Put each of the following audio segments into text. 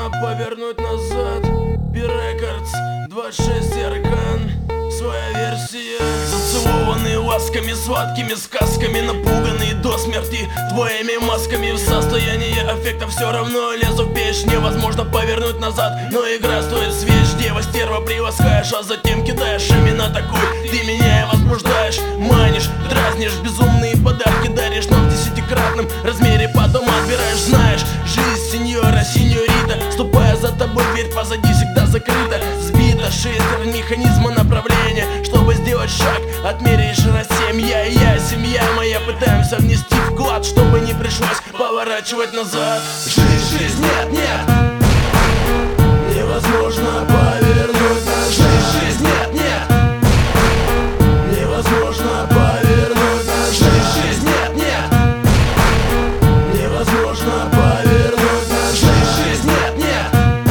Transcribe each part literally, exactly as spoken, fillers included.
невозможно повернуть назад. Би-рекордс, двадцать шесть Аркан, своя версия. Зацелованные ласками, сладкими сказками, напуганные до смерти твоими масками. В состоянии аффекта все равно лезу в печь. Невозможно повернуть назад, но игра стоит свеч. Дева, стерва, приласкаешь, а затем кидаешь именно такой. Ты меня возбуждаешь, манишь, дразнишь, безумные подарки даришь, но в десятикратном размере потом отбираешь. Знаешь, жизнь сеньора, сеньорита, ступая за тобой, дверь позади всегда закрыта. Сбита шестерня механизма направления, чтобы сделать шаг, отмеряешь раз семь. Я и я, семья моя, пытаемся внести вклад, чтобы не пришлось поворачивать назад. Жизнь, жизнь, нет, нет, невозможно повернуть назад. Жизнь, жизнь, нет, нет, невозможно повернуть назад. Жизнь, жизнь, нет, нет, невозможно повернуть назад. Жизнь, жизнь, нет, нет,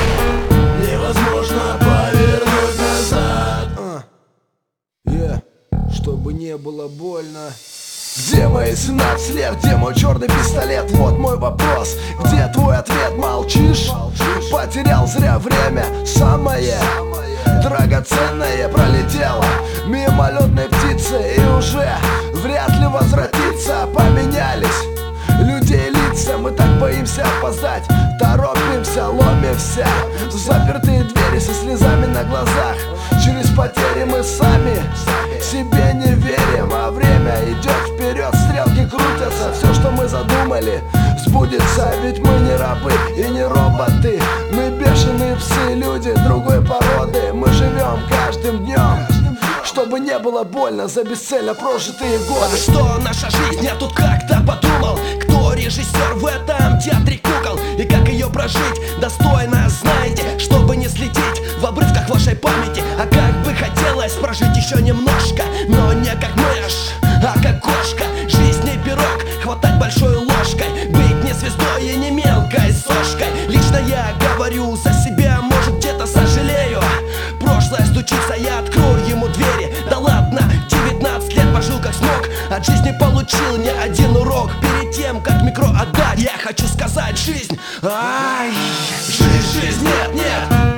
невозможно повернуть назад. uh. Yeah. Чтобы не было больно. Где мои семнадцать лет, где мой черный пистолет? Вот мой вопрос, где твой ответ? Молчишь? Потерял зря время, самое драгоценное пролетело мимолетной птицы и уже вряд ли возвратится. Поменялись людей лица, мы так боимся опоздать, торопимся, ломимся в запертые двери со слезами на глазах. Через потери мы сами себе не верим, а время идет вперед, стрелки крутятся. Все, что мы задумали, сбудется, ведь мы не рабы и не роботы. Мы бешеные псы, люди другой породы. Мы живем каждым днем, чтобы не было больно за бесцельно прожитые годы. Что наша жизнь, я тут как-то подумал, кто режиссер в этом театре кукол и как ее прожить достойно, знаете, чтобы не следить в обрывках вашей памяти. А как бы хотелось прожить еще немножко, но не как мышь, а как кошка. Жизнь не пирог, хватать большой ложкой, быть не звездой и не мелкой сошкой. Лично я говорю за себя, может где-то сожалею. Прошлое стучится, я открою ему двери. Да ладно, девятнадцать лет пожил как смог, от жизни получил не один урок. Перед тем, как микро отдать, я хочу сказать: жизнь, ай, жизнь, жизнь, нет, нет,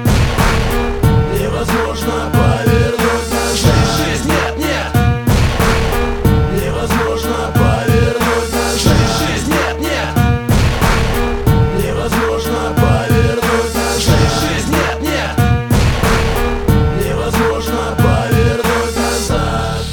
невозможно повернуть назад. Жизнь, жизнь, нет, нет, невозможно повернуть назад. Жизнь, жизнь, нет, нет, невозможно повернуть назад. Жизнь, жизнь, нет, нет, невозможно повернуть назад.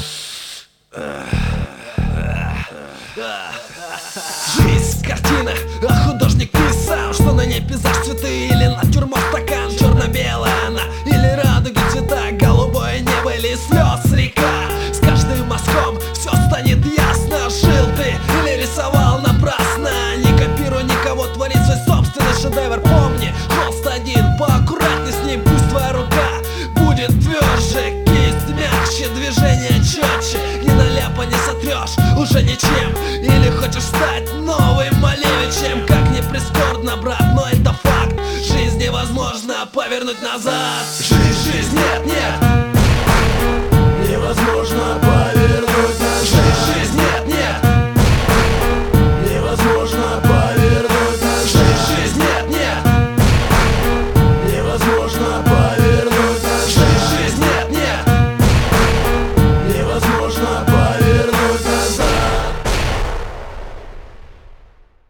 жизнь картина, а художник писал, что на ней пейзаж, цветы или натюрморт, стакан. Черно-белая она или радуги цвета, голубое небо или слез река. С каждым мазком все станет ясно. Жил ты или рисовал напрасно, не копируй никого, твори свой собственный шедевр. Помни, холст один, поаккуратней с ним, пусть твоя рука будет тверже, кисть мягче, движение четче. Ни на ляпа не сотрешь уже ничем. Или хочешь стать новым Малевичем? Как не прискорбно, брат, но это факт. Жизнь невозможно повернуть назад. Жизнь,